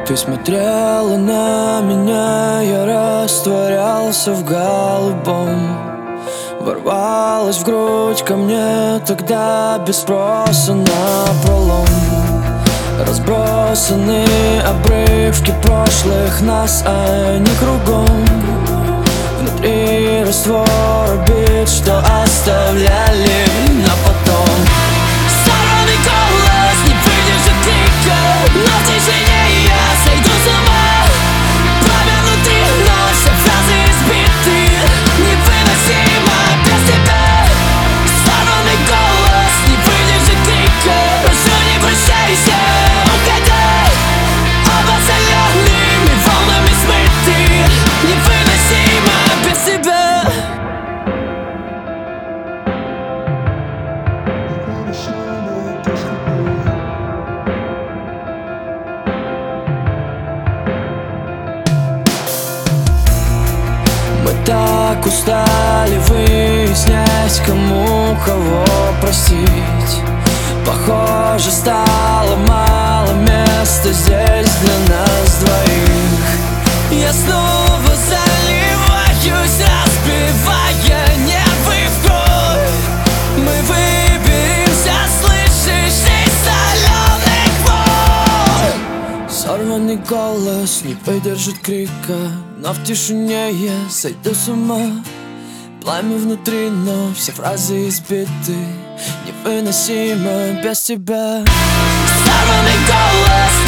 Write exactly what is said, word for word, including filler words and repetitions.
Ты смотрела на меня, я растворялся в голубом. Ворвалась в грудь ко мне тогда без спроса напролом. Разбросаны обрывки прошлых нас, а не кругом. Внутри раствор обид, что оставляли на потом. Сорванный голос не выдержит крика, но в тишине я сойду с ума. Пламя внутри, но все фразы избиты, невыносимо без тебя. Сорванный голос не выдержит крика, прошу, не прощайся, уходи. Оба солеными волнами смыты, невыносимо без тебя. Мы так устали выяснять, кому кого простить. Похоже, стало мало места здесь для нас двоих. Я снова заливаюсь, разбивая нервы в кровь. Мы выберемся, слышишь, из соленых вод. Сорванный голос не выдержит крика, но в тишине я сойду с ума. Пламя внутри, но все фразы избиты, невыносимо без тебя. Сорванный голос